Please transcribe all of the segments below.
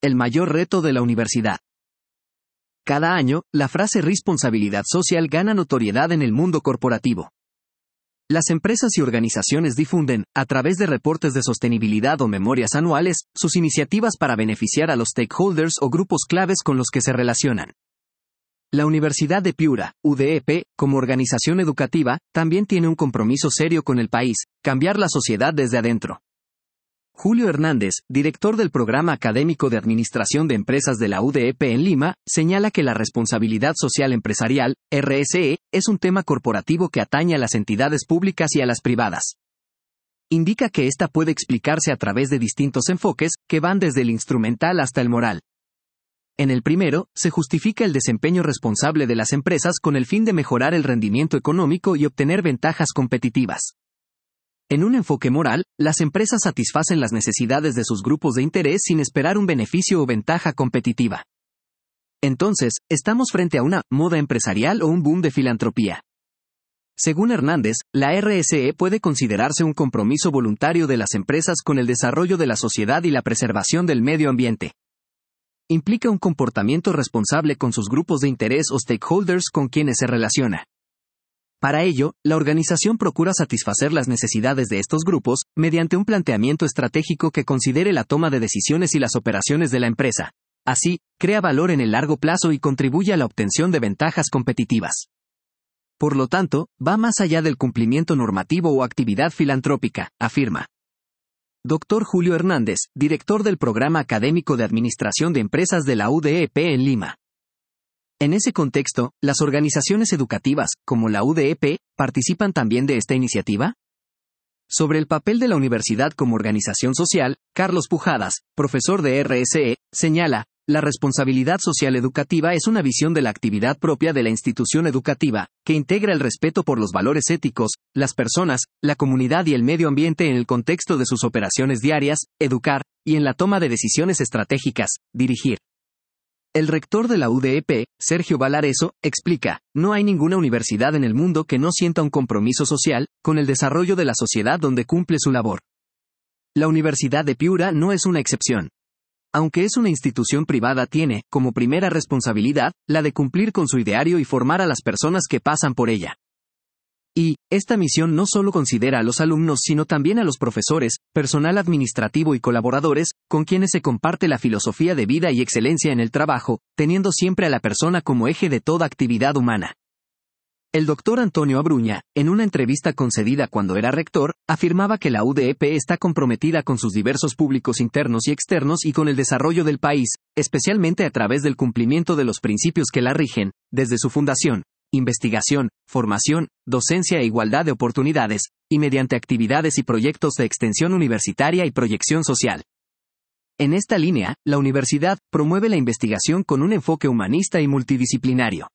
el mayor reto de la universidad. Cada año, la frase responsabilidad social gana notoriedad en el mundo corporativo. Las empresas y organizaciones difunden, a través de reportes de sostenibilidad o memorias anuales, sus iniciativas para beneficiar a los stakeholders o grupos claves con los que se relacionan. La Universidad de Piura, UDEP, como organización educativa, también tiene un compromiso serio con el país: cambiar la sociedad desde adentro. Julio Hernández, director del Programa Académico de Administración de Empresas de la UDEP en Lima, señala que la responsabilidad social empresarial, RSE, es un tema corporativo que atañe a las entidades públicas y a las privadas. Indica que esta puede explicarse a través de distintos enfoques, que van desde el instrumental hasta el moral. En el primero, se justifica el desempeño responsable de las empresas con el fin de mejorar el rendimiento económico y obtener ventajas competitivas. En un enfoque moral, las empresas satisfacen las necesidades de sus grupos de interés sin esperar un beneficio o ventaja competitiva. Entonces, ¿estamos frente a una moda empresarial o un boom de filantropía? Según Hernández, la RSE puede considerarse un compromiso voluntario de las empresas con el desarrollo de la sociedad y la preservación del medio ambiente. Implica un comportamiento responsable con sus grupos de interés o stakeholders con quienes se relaciona. Para ello, la organización procura satisfacer las necesidades de estos grupos, mediante un planteamiento estratégico que considere la toma de decisiones y las operaciones de la empresa. Así, crea valor en el largo plazo y contribuye a la obtención de ventajas competitivas. Por lo tanto, va más allá del cumplimiento normativo o actividad filantrópica, afirma. Dr. Julio Hernández, director del Programa Académico de Administración de Empresas de la UDEP en Lima. En ese contexto, ¿las organizaciones educativas, como la UDEP, participan también de esta iniciativa? Sobre el papel de la universidad como organización social, Carlos Pujadas, profesor de RSE, señala: la responsabilidad social educativa es una visión de la actividad propia de la institución educativa, que integra el respeto por los valores éticos, las personas, la comunidad y el medio ambiente en el contexto de sus operaciones diarias, educar, y en la toma de decisiones estratégicas, dirigir. El rector de la UDEP, Sergio Valareso, explica: no hay ninguna universidad en el mundo que no sienta un compromiso social con el desarrollo de la sociedad donde cumple su labor. La Universidad de Piura no es una excepción. Aunque es una institución privada, tiene, como primera responsabilidad, la de cumplir con su ideario y formar a las personas que pasan por ella. Y, esta misión no solo considera a los alumnos sino también a los profesores, personal administrativo y colaboradores, con quienes se comparte la filosofía de vida y excelencia en el trabajo, teniendo siempre a la persona como eje de toda actividad humana. El doctor Antonio Abruña, en una entrevista concedida cuando era rector, afirmaba que la UDEP está comprometida con sus diversos públicos internos y externos y con el desarrollo del país, especialmente a través del cumplimiento de los principios que la rigen, desde su fundación: investigación, formación, docencia e igualdad de oportunidades, y mediante actividades y proyectos de extensión universitaria y proyección social. En esta línea, la universidad promueve la investigación con un enfoque humanista y multidisciplinario.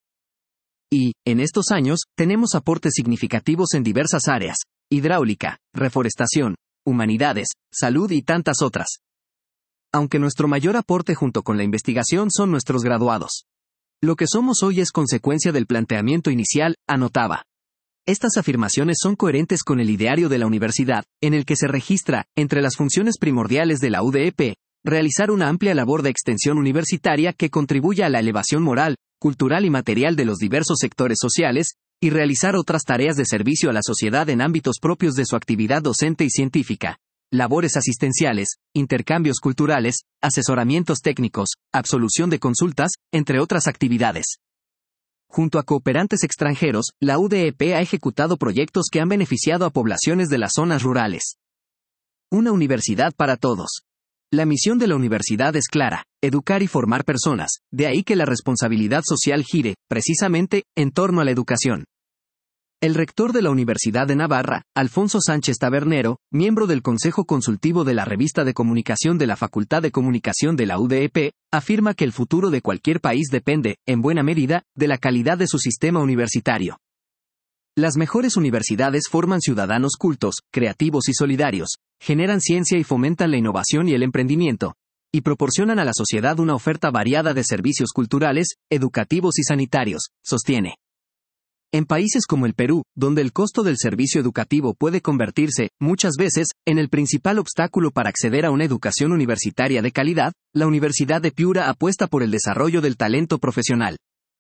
Y, en estos años, tenemos aportes significativos en diversas áreas: hidráulica, reforestación, humanidades, salud y tantas otras. Aunque nuestro mayor aporte junto con la investigación son nuestros graduados. Lo que somos hoy es consecuencia del planteamiento inicial, anotaba. Estas afirmaciones son coherentes con el ideario de la universidad, en el que se registra, entre las funciones primordiales de la UDEP, realizar una amplia labor de extensión universitaria que contribuya a la elevación moral, cultural y material de los diversos sectores sociales, y realizar otras tareas de servicio a la sociedad en ámbitos propios de su actividad docente y científica: labores asistenciales, intercambios culturales, asesoramientos técnicos, absolución de consultas, entre otras actividades. Junto a cooperantes extranjeros, la UDEP ha ejecutado proyectos que han beneficiado a poblaciones de las zonas rurales. Una universidad para todos. La misión de la universidad es clara: educar y formar personas, de ahí que la responsabilidad social gire, precisamente, en torno a la educación. El rector de la Universidad de Navarra, Alfonso Sánchez Tabernero, miembro del Consejo Consultivo de la Revista de Comunicación de la Facultad de Comunicación de la UDEP, afirma que el futuro de cualquier país depende, en buena medida, de la calidad de su sistema universitario. Las mejores universidades forman ciudadanos cultos, creativos y solidarios, generan ciencia y fomentan la innovación y el emprendimiento, y proporcionan a la sociedad una oferta variada de servicios culturales, educativos y sanitarios, sostiene. En países como el Perú, donde el costo del servicio educativo puede convertirse, muchas veces, en el principal obstáculo para acceder a una educación universitaria de calidad, la Universidad de Piura apuesta por el desarrollo del talento profesional.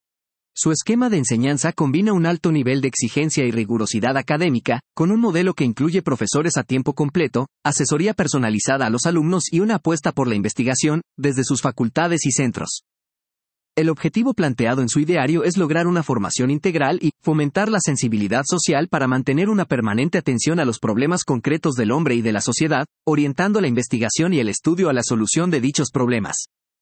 Su esquema de enseñanza combina un alto nivel de exigencia y rigurosidad académica, con un modelo que incluye profesores a tiempo completo, asesoría personalizada a los alumnos y una apuesta por la investigación, desde sus facultades y centros. El objetivo planteado en su ideario es lograr una formación integral y fomentar la sensibilidad social para mantener una permanente atención a los problemas concretos del hombre y de la sociedad, orientando la investigación y el estudio a la solución de dichos problemas.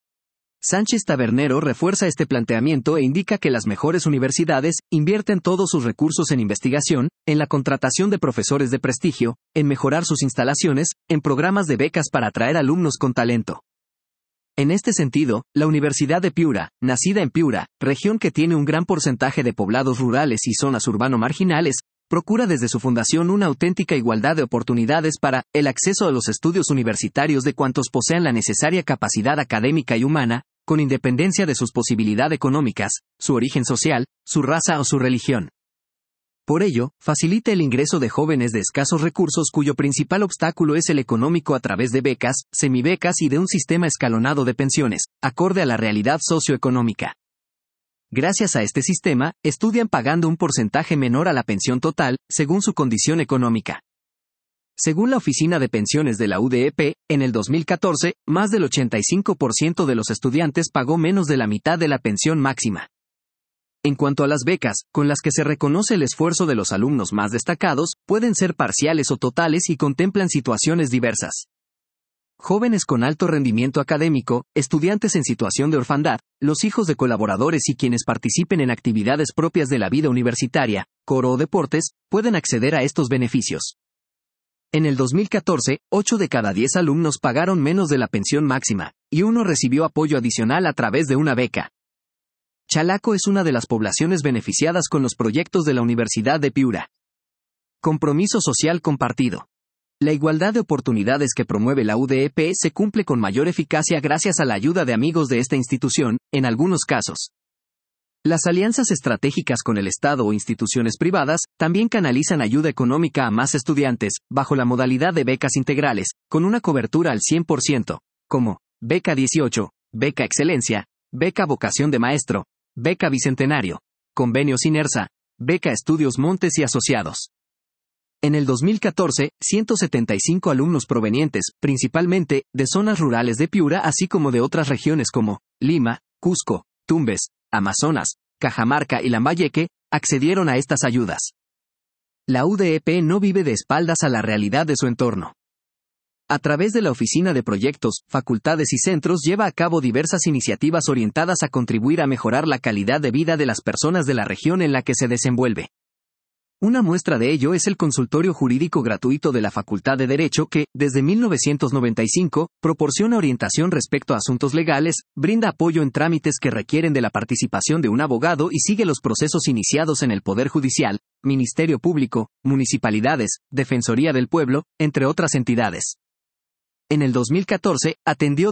Sánchez Tabernero refuerza este planteamiento e indica que las mejores universidades invierten todos sus recursos en investigación, en la contratación de profesores de prestigio, en mejorar sus instalaciones, en programas de becas para atraer alumnos con talento. En este sentido, la Universidad de Piura, nacida en Piura, región que tiene un gran porcentaje de poblados rurales y zonas urbano-marginales, procura desde su fundación una auténtica igualdad de oportunidades para el acceso a los estudios universitarios de cuantos posean la necesaria capacidad académica y humana, con independencia de sus posibilidades económicas, su origen social, su raza o su religión. Por ello, facilita el ingreso de jóvenes de escasos recursos cuyo principal obstáculo es el económico a través de becas, semibecas y de un sistema escalonado de pensiones, acorde a la realidad socioeconómica. Gracias a este sistema, estudian pagando un porcentaje menor a la pensión total, según su condición económica. Según la Oficina de Pensiones de la UDEP, en el 2014, más del 85% de los estudiantes pagó menos de la mitad de la pensión máxima. En cuanto a las becas, con las que se reconoce el esfuerzo de los alumnos más destacados, pueden ser parciales o totales y contemplan situaciones diversas. Jóvenes con alto rendimiento académico, estudiantes en situación de orfandad, los hijos de colaboradores y quienes participen en actividades propias de la vida universitaria, coro o deportes, pueden acceder a estos beneficios. En el 2014, 8 de cada 10 alumnos pagaron menos de la pensión máxima, y uno recibió apoyo adicional a través de una beca. Chalaco es una de las poblaciones beneficiadas con los proyectos de la Universidad de Piura. Compromiso social compartido. La igualdad de oportunidades que promueve la UDEP se cumple con mayor eficacia gracias a la ayuda de amigos de esta institución, en algunos casos. Las alianzas estratégicas con el Estado o instituciones privadas también canalizan ayuda económica a más estudiantes, bajo la modalidad de becas integrales, con una cobertura al 100%, como Beca 18, Beca Excelencia, Beca Vocación de Maestro, Beca Bicentenario, Convenios Inersa, Beca Estudios Montes y Asociados. En el 2014, 175 alumnos provenientes, principalmente, de zonas rurales de Piura así como de otras regiones como Lima, Cusco, Tumbes, Amazonas, Cajamarca y Lambayeque, accedieron a estas ayudas. La UDEP no vive de espaldas a la realidad de su entorno. A través de la Oficina de Proyectos, Facultades y Centros lleva a cabo diversas iniciativas orientadas a contribuir a mejorar la calidad de vida de las personas de la región en la que se desenvuelve. Una muestra de ello es el consultorio jurídico gratuito de la Facultad de Derecho que, desde 1995, proporciona orientación respecto a asuntos legales, brinda apoyo en trámites que requieren de la participación de un abogado y sigue los procesos iniciados en el Poder Judicial, Ministerio Público, municipalidades, Defensoría del Pueblo, entre otras entidades. En el 2014, atendió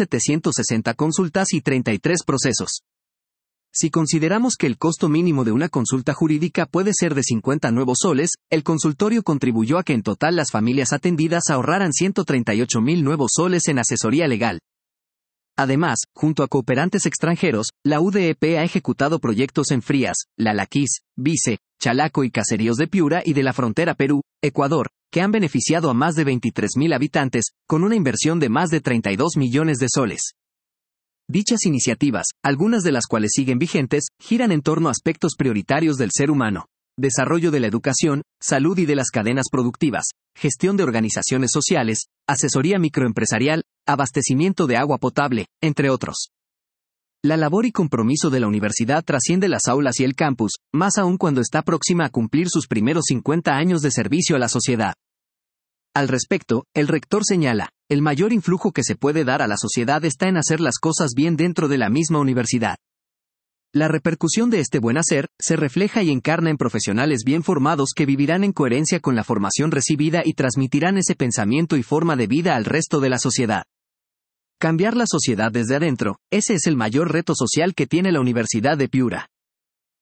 2.760 consultas y 33 procesos. Si consideramos que el costo mínimo de una consulta jurídica puede ser de 50 nuevos soles, el consultorio contribuyó a que en total las familias atendidas ahorraran 138.000 nuevos soles en asesoría legal. Además, junto a cooperantes extranjeros, la UDEP ha ejecutado proyectos en Frías, Lalaquís, Vice, Chalaco y Caseríos de Piura y de la frontera Perú, Ecuador, que han beneficiado a más de 23.000 habitantes, con una inversión de más de 32 millones de soles. Dichas iniciativas, algunas de las cuales siguen vigentes, giran en torno a aspectos prioritarios del ser humano: desarrollo de la educación, salud y de las cadenas productivas, gestión de organizaciones sociales, asesoría microempresarial, abastecimiento de agua potable, entre otros. La labor y compromiso de la universidad trasciende las aulas y el campus, más aún cuando está próxima a cumplir sus primeros 50 años de servicio a la sociedad. Al respecto, el rector señala, el mayor influjo que se puede dar a la sociedad está en hacer las cosas bien dentro de la misma universidad. La repercusión de este buen hacer se refleja y encarna en profesionales bien formados que vivirán en coherencia con la formación recibida y transmitirán ese pensamiento y forma de vida al resto de la sociedad. Cambiar la sociedad desde adentro, ese es el mayor reto social que tiene la Universidad de Piura.